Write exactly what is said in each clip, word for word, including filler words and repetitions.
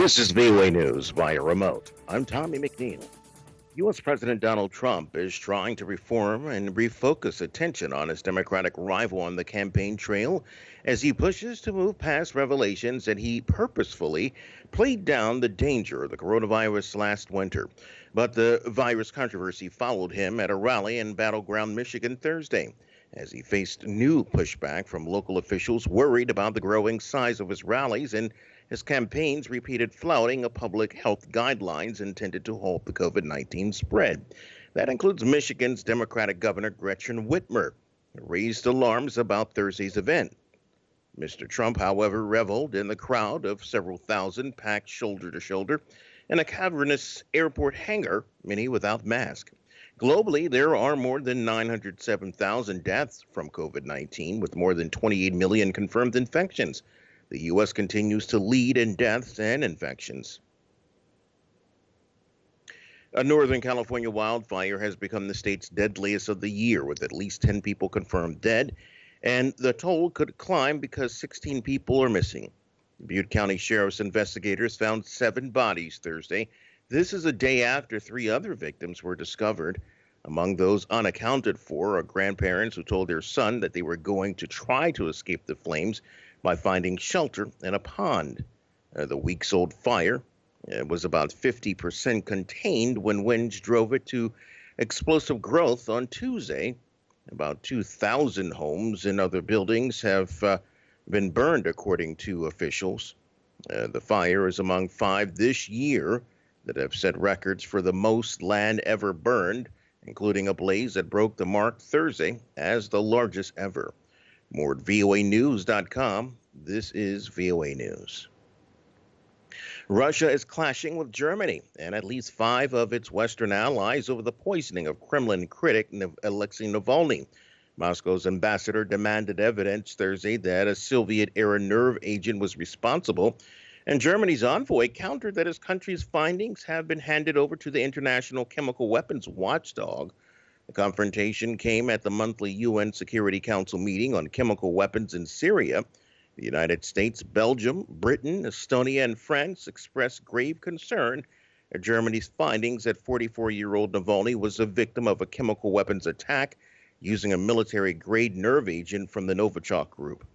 This is V O A News via remote. I'm Tommy McNeil. U S. President Donald Trump is trying to reform and refocus attention on his Democratic rival on the campaign trail as he pushes to move past revelations that he purposefully played down the danger of the coronavirus last winter. But the virus controversy followed him at a rally in battleground Michigan Thursday, as he faced new pushback from local officials worried about the growing size of his rallies and his campaign's repeated flouting of public health guidelines intended to halt the COVID nineteen spread. That includes Michigan's Democratic Governor Gretchen Whitmer, who raised alarms about Thursday's event. Mister Trump, however, reveled in the crowd of several thousand packed shoulder to shoulder in a cavernous airport hangar, many without masks. Globally, there are more than nine hundred seven thousand deaths from COVID nineteen, with more than twenty-eight million confirmed infections. The U S continues to lead in deaths and infections. A Northern California wildfire has become the state's deadliest of the year, with at least ten people confirmed dead, and the toll could climb because sixteen people are missing. Butte County Sheriff's investigators found seven bodies Thursday. This is a day after three other victims were discovered. Among those unaccounted for are grandparents who told their son that they were going to try to escape the flames by finding shelter in a pond. Uh, the weeks-old fire uh, was about fifty percent contained when winds drove it to explosive growth on Tuesday. About two thousand homes and other buildings have uh, been burned, according to officials. Uh, the fire is among five this year that have set records for the most land ever burned, including a blaze that broke the mark Thursday as the largest ever. More at V O A news dot com. This is V O A News. Russia is clashing with Germany and at least five of its Western allies over the poisoning of Kremlin critic Alexei Navalny. Moscow's ambassador demanded evidence Thursday that a Soviet-era nerve agent was responsible, and Germany's envoy countered that his country's findings have been handed over to the International Chemical Weapons Watchdog. The confrontation came at the monthly U N Security Council meeting on chemical weapons in Syria. The United States, Belgium, Britain, Estonia, and France expressed grave concern at Germany's findings that forty-four-year-old Navalny was a victim of a chemical weapons attack using a military-grade nerve agent from the Novichok group.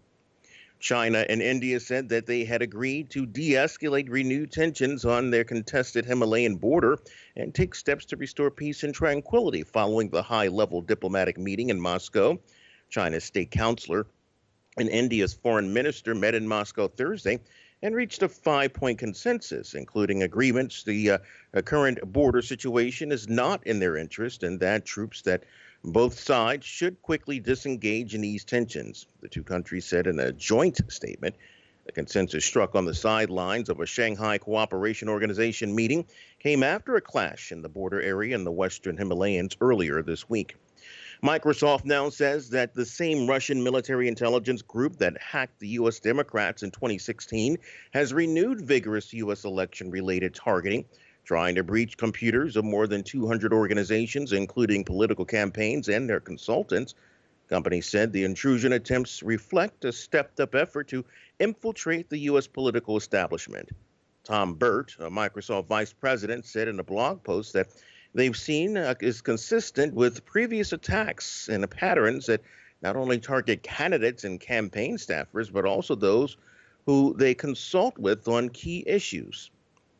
China and India said that they had agreed to de-escalate renewed tensions on their contested Himalayan border and take steps to restore peace and tranquility following the high-level diplomatic meeting in Moscow. China's state counselor and India's foreign minister met in Moscow Thursday and reached a five-point consensus, including agreements the uh, current border situation is not in their interest and that troops that both sides should quickly disengage and ease tensions, the two countries said in a joint statement. The consensus struck on the sidelines of a Shanghai Cooperation Organization meeting came after a clash in the border area in the Western Himalayas earlier this week. Microsoft now says that the same Russian military intelligence group that hacked the U S Democrats in twenty sixteen has renewed vigorous U S election-related targeting, trying to breach computers of more than two hundred organizations, including political campaigns and their consultants. Companies said the intrusion attempts reflect a stepped-up effort to infiltrate the U S political establishment. Tom Burt, a Microsoft vice president, said in a blog post that they've seen uh, is consistent with previous attacks and patterns that not only target candidates and campaign staffers, but also those who they consult with on key issues.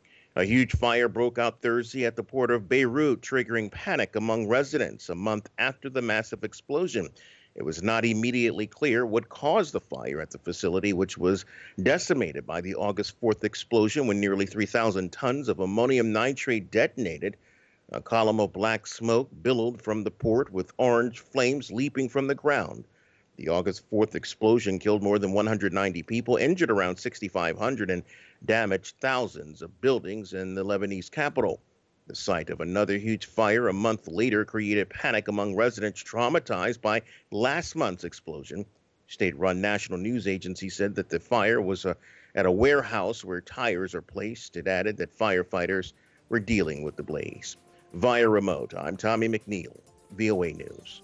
A huge fire broke out Thursday at the port of Beirut, triggering panic among residents a month after the massive explosion. It was not immediately clear what caused the fire at the facility, which was decimated by the August fourth explosion when nearly three thousand tons of ammonium nitrate detonated. A column of black smoke billowed from the port, with orange flames leaping from the ground. The August fourth explosion killed more than one hundred ninety people, injured around sixty-five hundred, and damaged thousands of buildings in the Lebanese capital. The sight of another huge fire a month later created panic among residents traumatized by last month's explosion. State-run national news agency said that the fire was uh, at a warehouse where tires are placed. It added that firefighters were dealing with the blaze. Via remote, I'm Tommy McNeil, V O A News.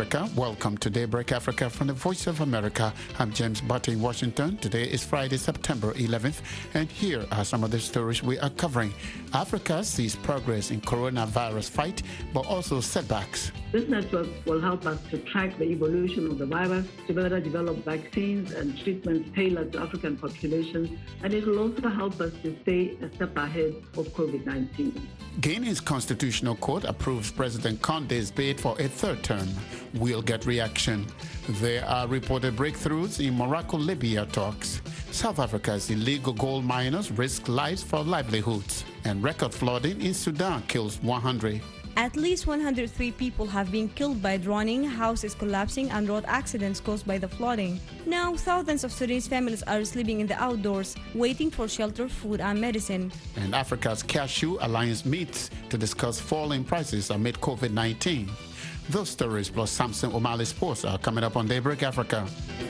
Africa. Welcome to Daybreak Africa from the Voice of America. I'm James Butte in Washington. Today is Friday, September eleventh, and here are some of the stories we are covering. Africa sees progress in coronavirus fight, but also setbacks. This network will help us to track the evolution of the virus, to better develop vaccines and treatments tailored to African populations, and it will also help us to stay a step ahead of COVID nineteen. Guinea's Constitutional Court approves President Condé's bid for a third term. We'll get reaction. There are reported breakthroughs in Morocco-Libya talks. South Africa's illegal gold miners risk lives for livelihoods. And record flooding in Sudan kills one hundred. At least one hundred three people have been killed by drowning, houses collapsing, and road accidents caused by the flooding. Now, thousands of Sudanese families are sleeping in the outdoors, waiting for shelter, food, and medicine. And Africa's Cashew Alliance meets to discuss falling prices amid COVID nineteen. Those stories plus Samson O'Malley Sports are coming up on Daybreak Africa.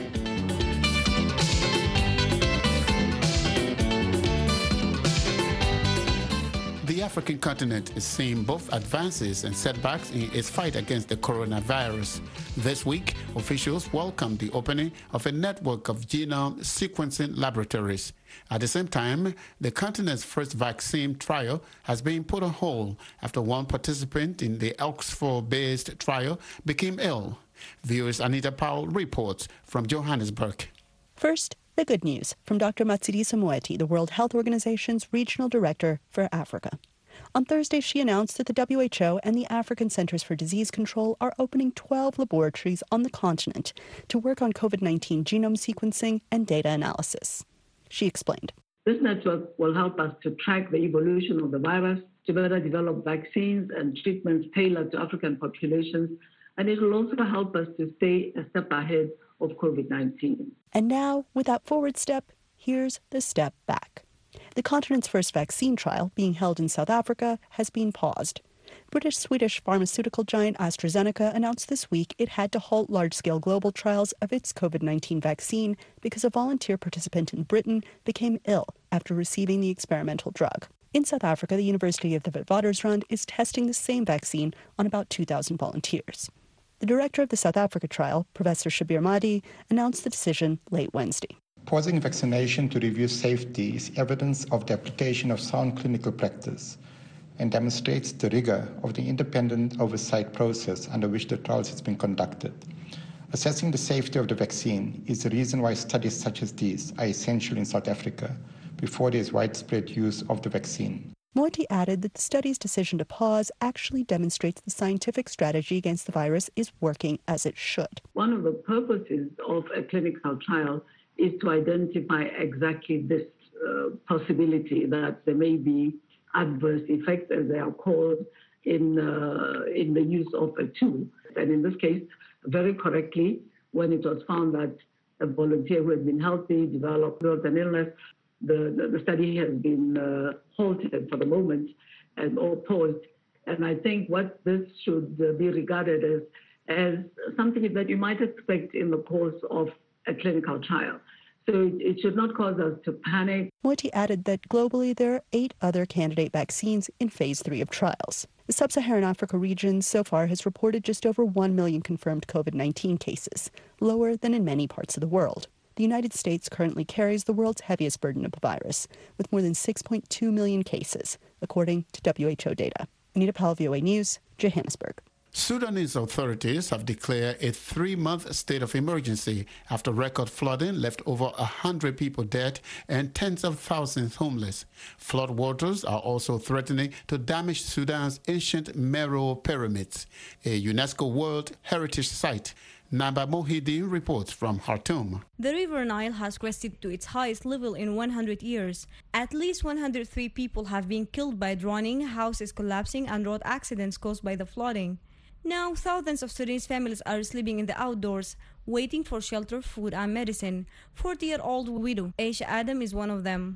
The African continent is seeing both advances and setbacks in its fight against the coronavirus. This week, officials welcomed the opening of a network of genome sequencing laboratories. At the same time, the continent's first vaccine trial has been put on hold after one participant in the Oxford-based trial became ill. V O A's Anita Powell reports from Johannesburg. First, the good news from Doctor Matshidiso Moeti, the World Health Organization's Regional Director for Africa. On Thursday, she announced that the W H O and the African Centers for Disease Control are opening twelve laboratories on the continent to work on COVID nineteen genome sequencing and data analysis. She explained. This network will help us to track the evolution of the virus, to better develop vaccines and treatments tailored to African populations, and it will also help us to stay a step ahead of COVID nineteen. And now, with that forward step, here's the step back. The continent's first vaccine trial, being held in South Africa, has been paused. British-Swedish pharmaceutical giant AstraZeneca announced this week it had to halt large-scale global trials of its COVID nineteen vaccine because a volunteer participant in Britain became ill after receiving the experimental drug. In South Africa, the University of the Witwatersrand is testing the same vaccine on about two thousand volunteers. The director of the South Africa trial, Professor Shabir Mahdi, announced the decision late Wednesday. Pausing vaccination to review safety is evidence of the application of sound clinical practice and demonstrates the rigor of the independent oversight process under which the trials has been conducted. Assessing the safety of the vaccine is the reason why studies such as these are essential in South Africa before there is widespread use of the vaccine. Moeti added that the study's decision to pause actually demonstrates the scientific strategy against the virus is working as it should. One of the purposes of a clinical trial is to identify exactly this uh, possibility that there may be adverse effects, as they are called, in, uh, in the use of a tool. And in this case, very correctly, when it was found that a volunteer who had been healthy developed an illness, the, the, the study has been uh, halted for the moment and or paused. And I think what this should uh, be regarded as, as something that you might expect in the course of a clinical trial. So it, it should not cause us to panic. Moeti added that globally there are eight other candidate vaccines in phase three of trials. The sub-Saharan Africa region so far has reported just over one million confirmed COVID nineteen cases, lower than in many parts of the world. The United States currently carries the world's heaviest burden of the virus, with more than six point two million cases, according to W H O data. Anita Powell, V O A News, Johannesburg. Sudanese authorities have declared a three-month state of emergency after record flooding left over one hundred people dead and tens of thousands homeless. Floodwaters are also threatening to damage Sudan's ancient Meroe pyramids, a UNESCO World Heritage Site. Naba Mohideen reports from Khartoum. The River Nile has crested to its highest level in one hundred years. At least one hundred three people have been killed by drowning, houses collapsing, and road accidents caused by the flooding. Now, thousands of Sudanese families are sleeping in the outdoors, waiting for shelter, food, and medicine. forty-year-old widow Aisha Adam is one of them.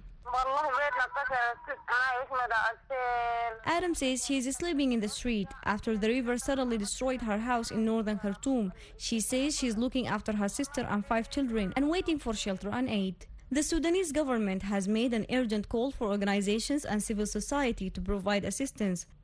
Adam says she is sleeping in the street after the river suddenly destroyed her house in northern Khartoum. She says she is looking after her sister and five children and waiting for shelter and aid. The Sudanese government has made an urgent call for organizations and civil society to provide assistance.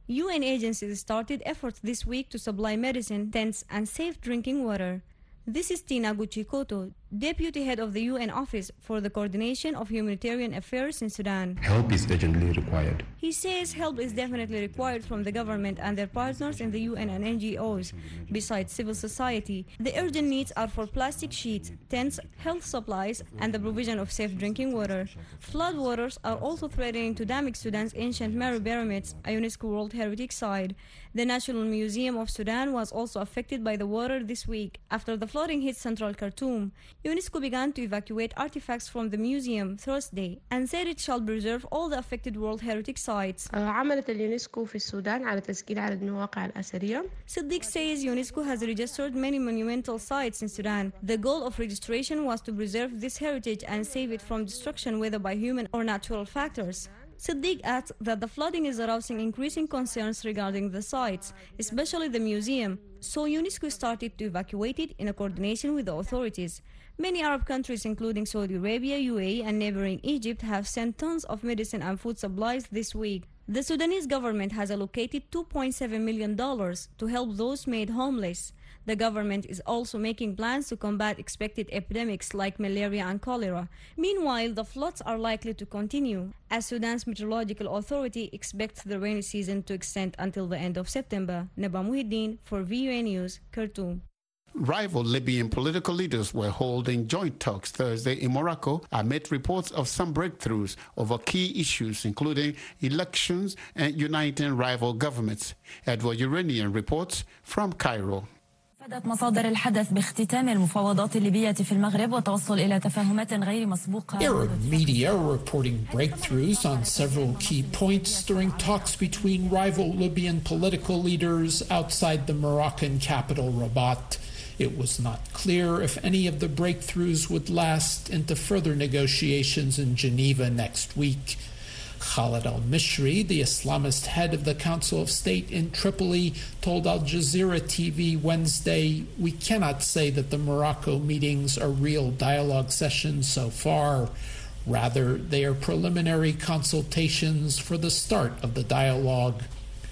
U N agencies started efforts this week to supply medicine, tents, and safe drinking water. This is Tina Guchikoto, Deputy Head of the U N Office for the Coordination of Humanitarian Affairs in Sudan. Help is urgently required. He says help is definitely required from the government and their partners in the U N and N G Os. Besides civil society, the urgent needs are for plastic sheets, tents, health supplies, and the provision of safe drinking water. Flood waters are also threatening to damage Sudan's ancient Meru pyramids, a UNESCO World Heritage Site. The National Museum of Sudan was also affected by the water this week after the flooding hit central Khartoum. UNESCO began to evacuate artifacts from the museum Thursday and said it shall preserve all the affected World Heritage Sites. عملت اليونسكو في السودان على تسجيل عدد من المواقع الأثرية. Siddiq says UNESCO has registered many monumental sites in Sudan. The goal of registration was to preserve this heritage and save it from destruction, whether by human or natural factors. Siddiq adds that the flooding is arousing increasing concerns regarding the sites, especially the museum, so UNESCO started to evacuate it in a coordination with the authorities. Many Arab countries, including Saudi Arabia, U A E, and neighboring Egypt, have sent tons of medicine and food supplies this week. The Sudanese government has allocated two point seven million dollars to help those made homeless. The government is also making plans to combat expected epidemics like malaria and cholera. Meanwhile, the floods are likely to continue, as Sudan's meteorological authority expects the rainy season to extend until the end of September. Naba Muhiddin for V U A News, Khartoum. Rival Libyan political leaders were holding joint talks Thursday in Morocco amid reports of some breakthroughs over key issues, including elections and uniting rival governments. Edward Uranian reports from Cairo. أفادت مصادر الحدث باختتام المفاوضات الليبية في المغرب وتوصل إلى تفاهمات غير مسبوقة. Arab media are reporting breakthroughs on several key points during talks between rival Libyan political leaders outside the Moroccan capital Rabat. It was not clear if any of the breakthroughs would last into further negotiations in Geneva next week. Khaled al-Mishri, the Islamist head of the Council of State in Tripoli, told Al Jazeera T V Wednesday, "We cannot say that the Morocco meetings are real dialogue sessions so far. Rather, they are preliminary consultations for the start of the dialogue."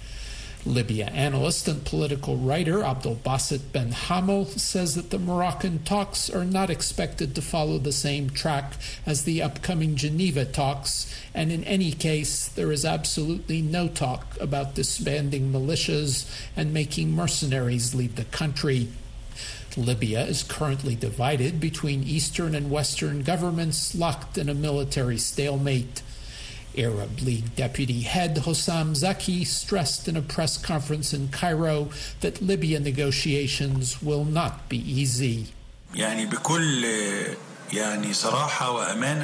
Libya analyst and political writer Abdel Basit Ben Hamel says that the Moroccan talks are not expected to follow the same track as the upcoming Geneva talks, and in any case, there is absolutely no talk about disbanding militias and making mercenaries leave the country. Libya is currently divided between Eastern and Western governments locked in a military stalemate. Arab League deputy head Hossam Zaki stressed in a press conference in Cairo that Libya negotiations will not be easy. يعني بكل يعني صراحة وأمانة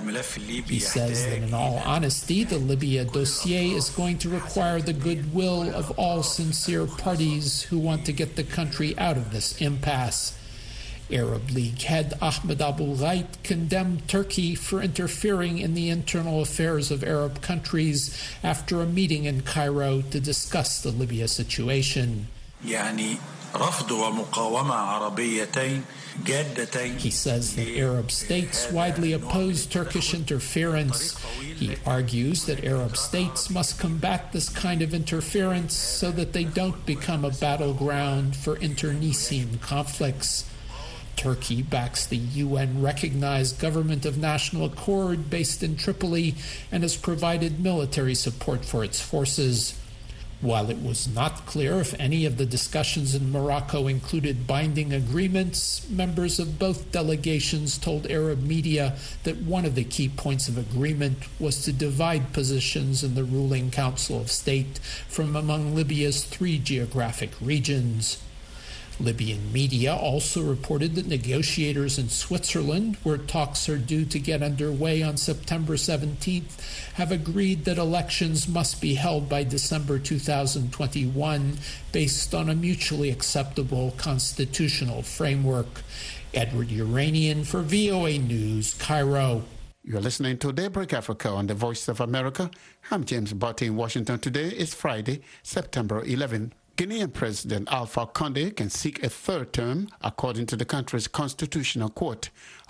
He says that in all honesty, the Libya dossier is going to require the goodwill of all sincere parties who want to get the country out of this impasse. Arab League head Ahmed Abul Ghait condemned Turkey for interfering in the internal affairs of Arab countries after a meeting in Cairo to discuss the Libya situation. يعني رفض ومقاومة عربيتين جادتين. He says that Arab states widely oppose Turkish interference. He argues that Arab states must combat this kind of interference so that they don't become a battleground for internecine conflicts. Turkey backs the U N-recognized Government of National Accord based in Tripoli and has provided military support for its forces. While it was not clear if any of the discussions in Morocco included binding agreements, members of both delegations told Arab media that one of the key points of agreement was to divide positions in the ruling Council of State from among Libya's three geographic regions. Libyan media also reported that negotiators in Switzerland, where talks are due to get underway on September seventeenth, have agreed that elections must be held by December two thousand twenty-one based on a mutually acceptable constitutional framework. Edward Uranian for V O A News, Cairo. You're listening to Daybreak Africa on the Voice of America. I'm James Botti in Washington. Today is Friday, September eleventh. Guinean President Alpha Condé can seek a third term, according to the country's constitutional court.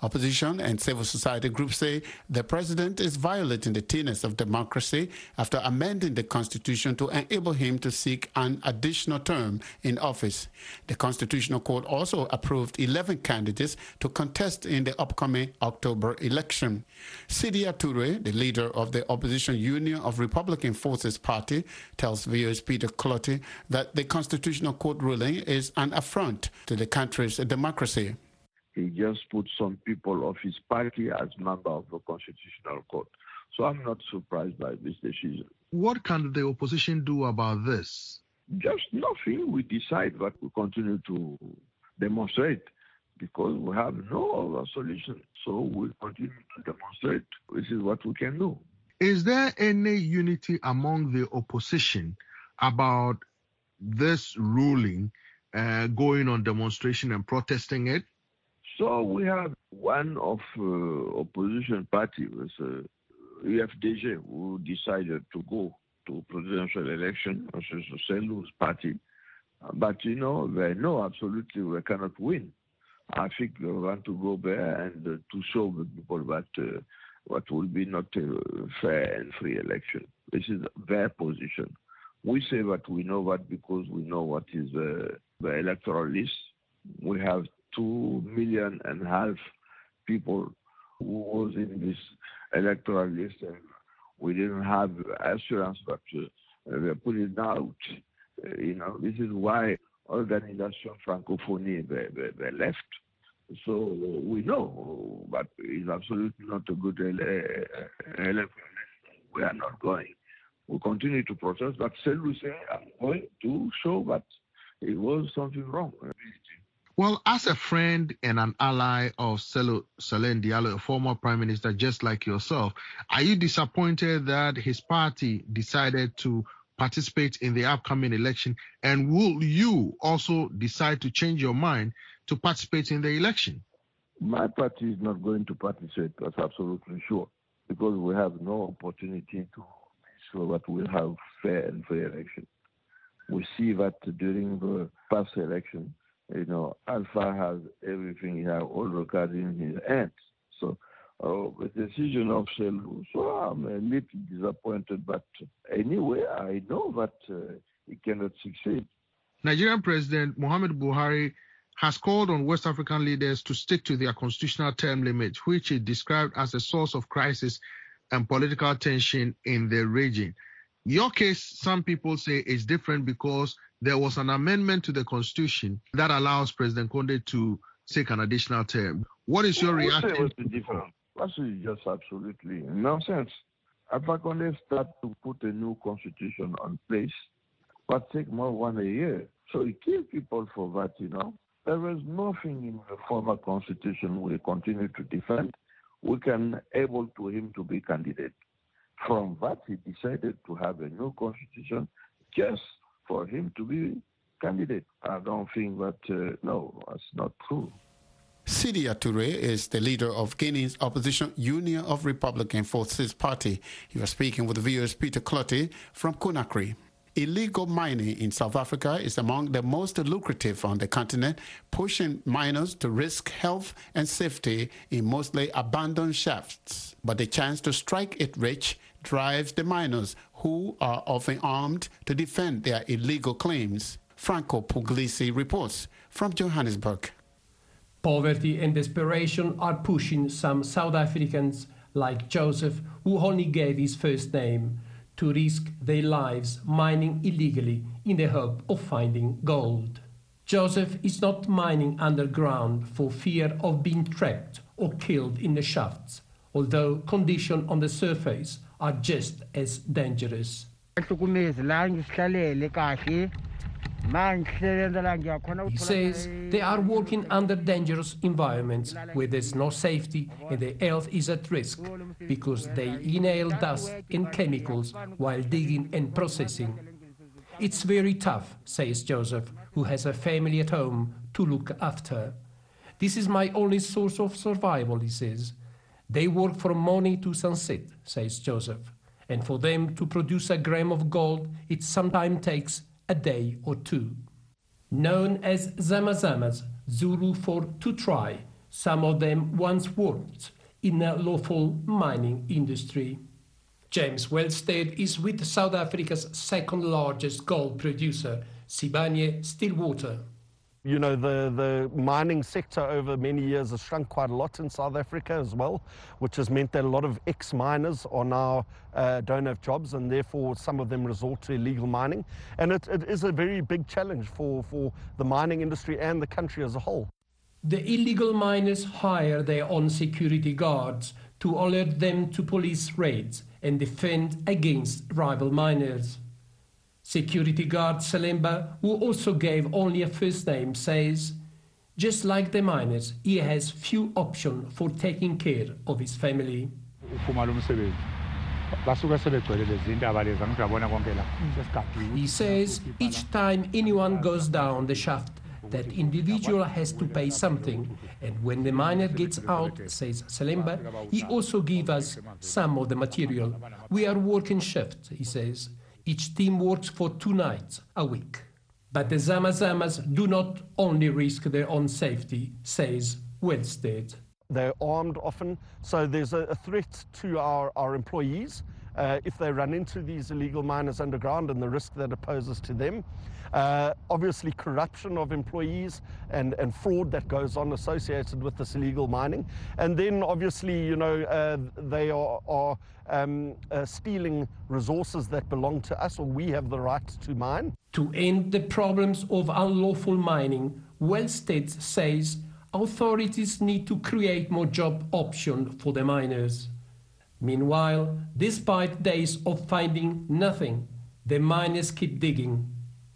Opposition and civil society groups say the president is violating the tenets of democracy after amending the constitution to enable him to seek an additional term in office. The Constitutional Court also approved eleven candidates to contest in the upcoming October election. Sidia Toure, the leader of the opposition Union of Republican Forces Party, tells V O A's Peter Clotty that the Constitutional Court ruling is an affront to the country's democracy. He just put some people of his party as member of the Constitutional Court. So I'm not surprised by this decision. What can the opposition do about this? Just nothing. We decide that we continue to demonstrate because we have no other solution. So we'll continue to demonstrate. This is what we can do. Is there any unity among the opposition about this ruling, uh, going on demonstration and protesting it? So we have one of uh, opposition party, was uh, U F D G, who decided to go to presidential election, which is Sellou's party. Uh, but, you know, they know absolutely we cannot win. I think we want to go there and uh, to show the people that uh, what will be not a fair and free election. This is their position. We say that we know that because we know what is uh, the electoral list. We have two million and a half people who was in this electoral list, and we didn't have assurance that uh, they put it out. Uh, you know, this is why Organisation Francophonie they, they, they left. So we know, but it's absolutely not a good election. We are not going. We continue to protest, but Sellou say, I'm going to show that it was something wrong. Well, as a friend and an ally of Sellou Salin Diallo, a former prime minister just like yourself, are you disappointed that his party decided to participate in the upcoming election? And will you also decide to change your mind to participate in the election? My party is not going to participate, that's absolutely sure, because we have no opportunity to ensure that we have fair and fair election. We see that during the past election, you know, Alpha has everything, he has all the cards in his hands. So uh, the decision of Sellou, so I'm a little disappointed, but anyway, I know that uh, he cannot succeed. Nigerian President Muhammadu Buhari has called on West African leaders to stick to their constitutional term limit, which is described as a source of crisis and political tension in the region. Your case, some people say, is different because there was an amendment to the constitution that allows President Condé to take an additional term. What is your reaction? What's the difference? That's just absolutely nonsense. Alpha Condé started to put a new constitution on place, but take more than a year. So he killed people for that, you know. There is nothing in the former constitution we continue to defend. We can able to him to be candidate. From that, he decided to have a new constitution just for him to be candidate. I don't think that, uh, no, that's not true. Sidia Toure is the leader of Guinea's opposition Union of Republican Forces Party. He was speaking with V O A's Peter Clotty from Conakry. Illegal mining in South Africa is among the most lucrative on the continent, pushing miners to risk health and safety in mostly abandoned shafts. But the chance to strike it rich drives the miners, who are often armed, to defend their illegal claims. Franco Puglisi reports from Johannesburg. Poverty and desperation are pushing some South Africans like Joseph, who only gave his first name, to risk their lives mining illegally in the hope of finding gold. Joseph is not mining underground for fear of being trapped or killed in the shafts, although conditions on the surface are just as dangerous. He says they are working under dangerous environments where there's no safety and their health is at risk because they inhale dust and chemicals while digging and processing. It's very tough, says Joseph, who has a family at home to look after. This is my only source of survival, he says. They work from morning to sunset, says Joseph, and for them to produce a gram of gold, it sometimes takes a day or two. Known as Zamazamas, Zulu for to try, Some of them once worked in the lawful mining industry. James Wellstead is with South Africa's second largest gold producer, Sibanye-Stillwater. You know, the, the mining sector over many years has shrunk quite a lot in South Africa as well, which has meant that a lot of ex-miners are now uh, don't have jobs, and therefore some of them resort to illegal mining. And it, it is a very big challenge for, for the mining industry and the country as a whole. The illegal miners hire their own security guards to alert them to police raids and defend against rival miners. Security guard Salemba, who also gave only a first name, says, just like the miners, he has few options for taking care of his family. He says each time anyone goes down the shaft, that individual has to pay something, and when the miner gets out, says Salemba, he also gives us some of the material. We are working shifts, he says. Each team works for two nights a week. But the Zama-Zamas do not only risk their own safety, says Wellstead. They're armed often, so there's a, a threat to our, our employees uh, if they run into these illegal miners underground and the risk that it poses to them. Uh, obviously, corruption of employees and, and fraud that goes on associated with this illegal mining. And then, obviously, you know, uh, they are, are um, uh, stealing resources that belong to us, or we have the right to mine. To end the problems of unlawful mining, Wellstead says authorities need to create more job options for the miners. Meanwhile, despite days of finding nothing, the miners keep digging.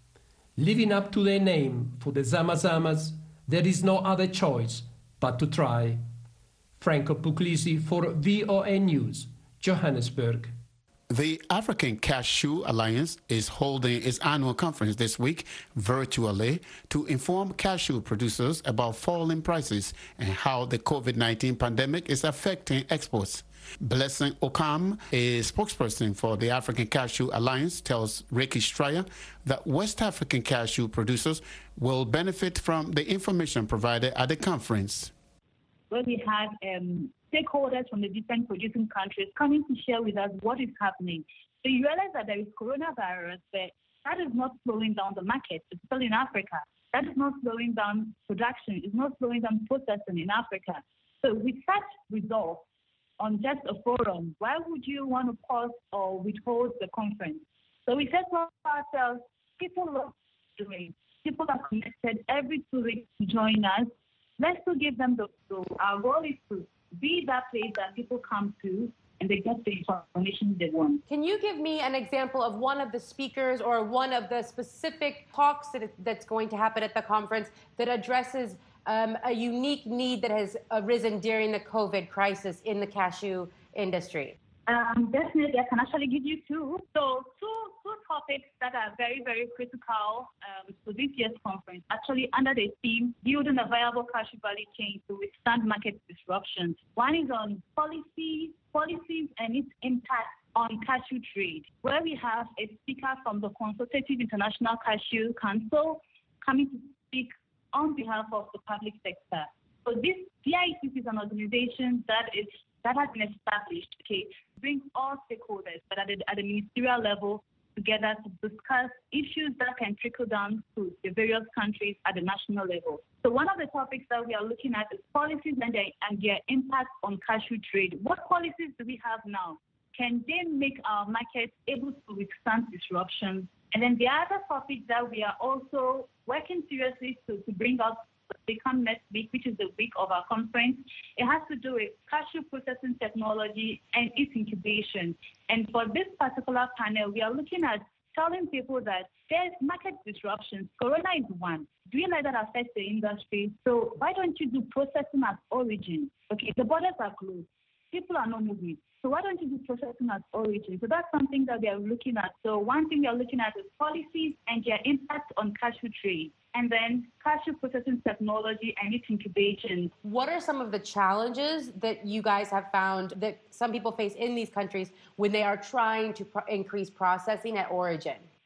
Living up to their name for the Zama-Zamas, there is no other choice but to try. Franco Puglisi for V O A News, Johannesburg. The African Cashew Alliance is holding its annual conference this week virtually to inform cashew producers about falling prices and how the COVID nineteen pandemic is affecting exports. Blessing Okam, a spokesperson for the African Cashew Alliance, tells Ricky Stryer that West African cashew producers will benefit from the information provided at the conference. Well, we had um, stakeholders from the different producing countries coming to share with us what is happening. So you realize that there is coronavirus, but that is not slowing down the market, especially in Africa. That is not slowing down production. It's not slowing down processing in Africa. So with such results, on just a forum, why would you want to pause or withhold the conference? So we said to ourselves, people love doing. People are connected every two weeks to join us. Let's still give them the floor. Our goal is to be that place that people come to and they get the information they want. Can you give me an example of one of the speakers or one of the specific talks that, that's going to happen at the conference that addresses Um, a unique need that has arisen during the COVID crisis in the cashew industry? Um, definitely, I can actually give you two. So two, two topics that are very, very critical um, to this year's conference, actually under the theme, building a viable cashew value chain to withstand market disruptions. One is on policy, policies and its impact on cashew trade, where we have a speaker from the Consultative International Cashew Council coming to speak on behalf of the public sector. So this C I C C is an organization that is that has been established, okay, to bring all stakeholders, but at the, at the ministerial level, together to discuss issues that can trickle down to the various countries at the national level. So one of the topics that we are looking at is policies and their, and their impact on cashew trade. What policies do we have now? Can they make our markets able to withstand disruptions? And then the other topic that we are also working seriously to, to bring out become next week, which is the week of our conference, it has to do with cashew processing technology and its incubation. And for this particular panel, we are looking at telling people that there's market disruptions. Corona is one. Do you know that affects the industry? So why don't you do processing at origin? Okay, the borders are closed. People are not moving. So why don't you do processing at origin? So that's something that we are looking at. So one thing we are looking at is policies and their impact on cashew trade, and then cashew processing technology and its incubation. What are some of the challenges that you guys have found that some people face in these countries when they are trying to pro- increase processing at origin?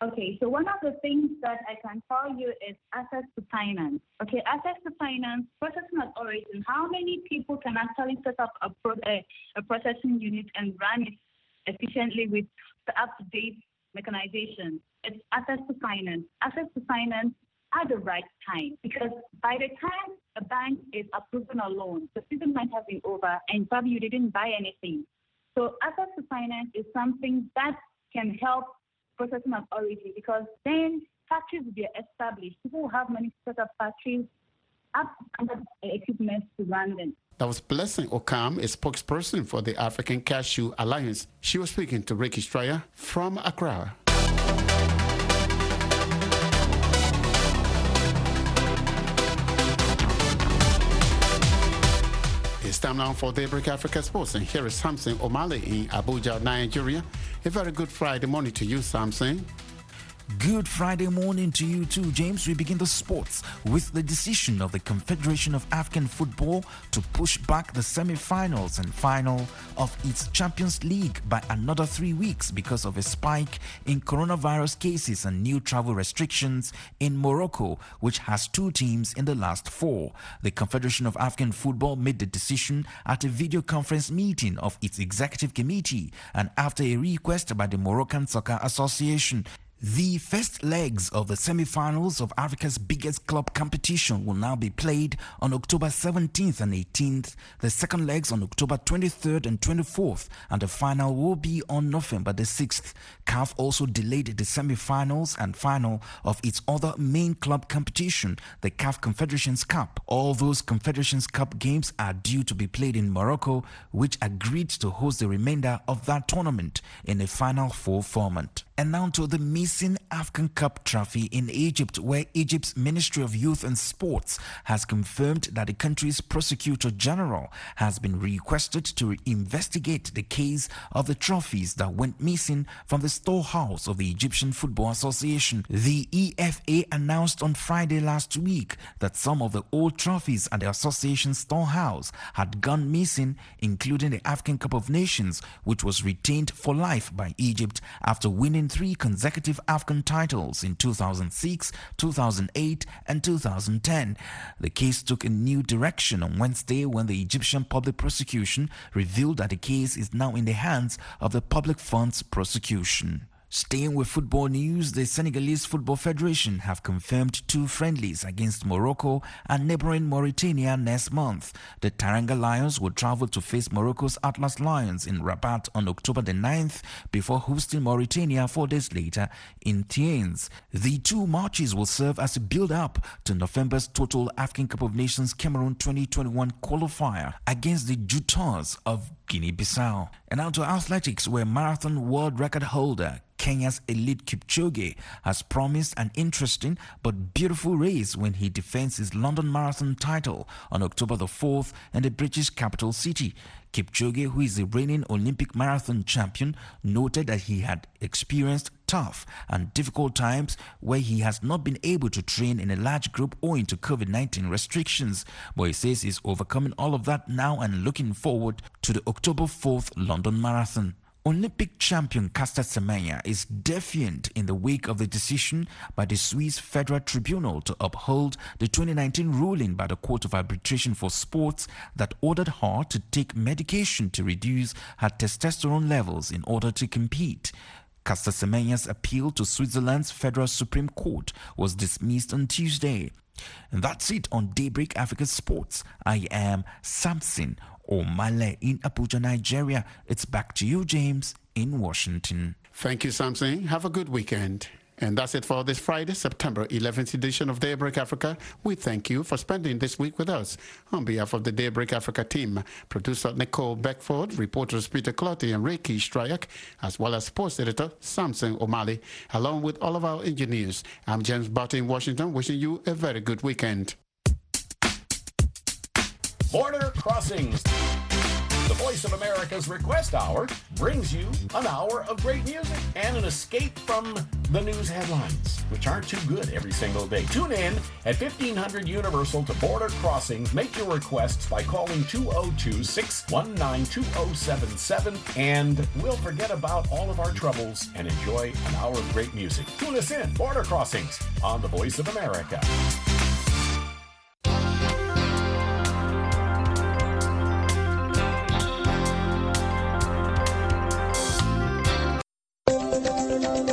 Okay, so one of the things that I can tell you is access to finance. Okay, access to finance, processing at origin. How many people can actually set up a, pro- a, a processing unit and run it efficiently with the up-to-date mechanization? It's access to finance. Access to finance at the right time, because by the time a bank is approving a loan, the season might have been over and probably you didn't buy anything. So access to finance is something that can help processing of origin, because then factories will be established. People will have money to set up factories, up under equipment to run them. That was Blessing Okam, a spokesperson for the African Cashew Alliance. She was speaking to Ricky Stryer from Accra. It's time now for Daybreak Africa Sports, and here is Samson O'Malley in Abuja, Nigeria. A very good Friday morning to you, Samson. Good Friday morning to you too, James. We begin the sports with the decision of the Confederation of African Football to push back the semi-finals and final of its Champions League by another three weeks because of a spike in coronavirus cases and new travel restrictions in Morocco, which has two teams in the last four. The Confederation of African Football made the decision at a video conference meeting of its executive committee and after a request by the Moroccan Soccer Association. The first legs of the semi-finals of Africa's biggest club competition will now be played on October seventeenth and eighteenth, the second legs on October twenty-third and twenty-fourth, and the final will be on November the sixth. C A F also delayed the semi-finals and final of its other main club competition, the C A F Confederations Cup. All those Confederations Cup games are due to be played in Morocco, which agreed to host the remainder of that tournament in a Final Four format. And now to the missing African Cup trophy in Egypt, where Egypt's Ministry of Youth and Sports has confirmed that the country's Prosecutor General has been requested to investigate the case of the trophies that went missing from the storehouse of the Egyptian Football Association. The E F A announced on Friday last week that some of the old trophies at the association's storehouse had gone missing, including the African Cup of Nations, which was retained for life by Egypt after winning three consecutive African titles in two thousand six, two thousand eight, and two thousand ten. The case took a new direction on Wednesday when the Egyptian Public Prosecution revealed that the case is now in the hands of the Public Funds Prosecution. Staying with football news, the Senegalese Football Federation have confirmed two friendlies against Morocco and neighboring Mauritania next month. The Teranga Lions will travel to face Morocco's Atlas Lions in Rabat on October the ninth before hosting Mauritania four days later in Thiès. The two matches will serve as a build-up to November's Total African Cup of Nations Cameroon twenty twenty-one qualifier against the Jutons of Guinea-Bissau. And now to athletics, where marathon world record holder Kenya's Eliud Kipchoge has promised an interesting but beautiful race when he defends his London Marathon title on October the fourth in the British capital city. Kipchoge, who is the reigning Olympic marathon champion, noted that he had experienced tough and difficult times where he has not been able to train in a large group owing to COVID nineteen restrictions, but he says he's overcoming all of that now and looking forward to the October fourth London Marathon. Olympic champion Caster Semenya is defiant in the wake of the decision by the Swiss Federal Tribunal to uphold the twenty nineteen ruling by the Court of Arbitration for Sports that ordered her to take medication to reduce her testosterone levels in order to compete. Caster Semenya's appeal to Switzerland's Federal Supreme Court was dismissed on Tuesday. And that's it on Daybreak Africa Sports. I am Samson O'Malley in Abuja, Nigeria. It's back to you, James, in Washington. Thank you, Samson. Have a good weekend. And that's it for this Friday, September eleventh edition of Daybreak Africa. We thank you for spending this week with us. On behalf of the Daybreak Africa team, producer Nicole Beckford, reporters Peter Clotty and Ricky Stryak, as well as sports editor Samson O'Malley, along with all of our engineers, I'm James Barton in Washington, wishing you a very good weekend. Border Crossings, The Voice of America's Request Hour brings you an hour of great music and an escape from the news headlines, which aren't too good every single day. Tune in at fifteen hundred Universal to Border Crossings. Make your requests by calling two oh two, six one nine, two oh seven seven, and we'll forget about all of our troubles and enjoy an hour of great music. Tune us in, Border Crossings, on the Voice of America.